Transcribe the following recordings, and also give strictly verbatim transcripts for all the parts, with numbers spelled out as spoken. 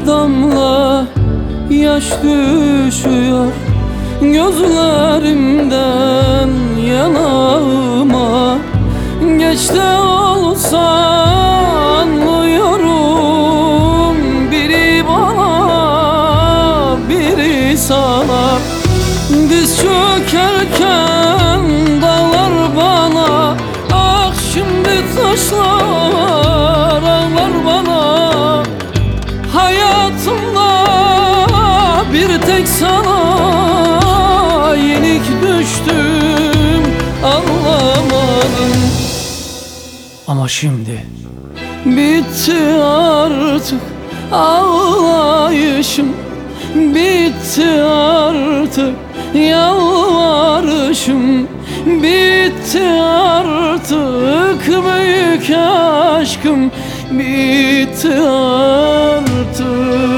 damla yaş düşüyor gözlerimden yanağıma. Geç de olsa anlıyorum, biri bana biri sana. Diz çökerken dağlar bana, ah şimdi taşlar ağlar bana. Hayatımda bir tek sana yenik düştüm, anlamadım. Ama şimdi bitti artık ağlayışım, bitti artık yalvarışım, bitti artık büyük aşkım, bitti artık.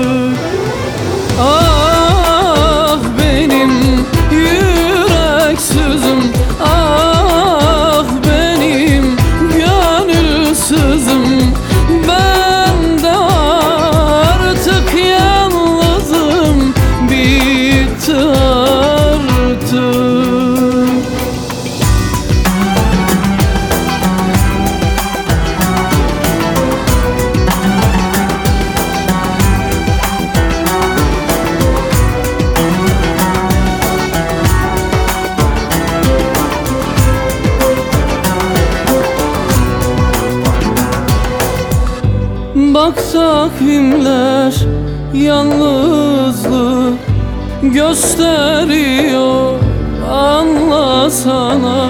Ah benim yüreksizim, ah benim gönülsüzüm, ben de artık yalnızım, bitti artık. Bak takvimler yalnızlığı gösteriyor, anlasana.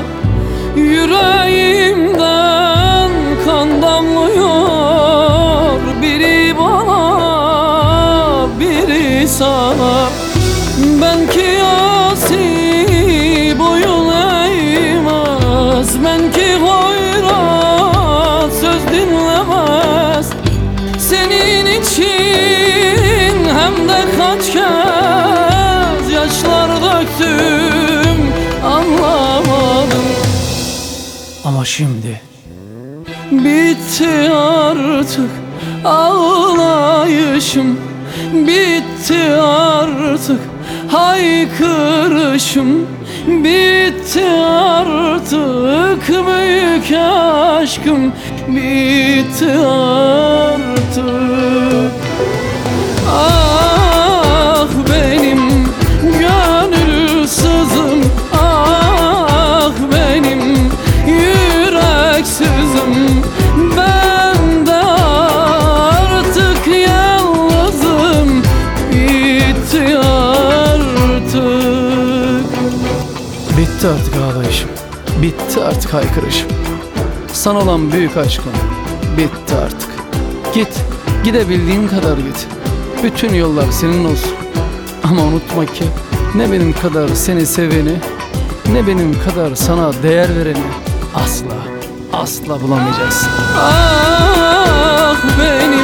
Yüreğimden kan damlıyor, biri bana biri sana. Ben ki asi boyun eğmez, ben ki hoyrat söz dinlemez. Senin için hem de kaç kez yaşlar döktüm, anlamadım. Ama şimdi bitti artık ağlayışım, bitti artık haykırışım, bitti artık büyük aşkım, bitti artık. Ah benim gönülsüzüm, ah benim yüreksizim, ben de artık yalnızım, bitti artık. Bitti artık ağlayışım, bitti artık haykırışım. Sana olan büyük aşkım bitti artık. Git, gidebildiğin kadar git. Bütün yollar senin olsun. Ama unutma ki ne benim kadar seni seveni, ne benim kadar sana değer vereni asla, asla bulamayacaksın. Ah benim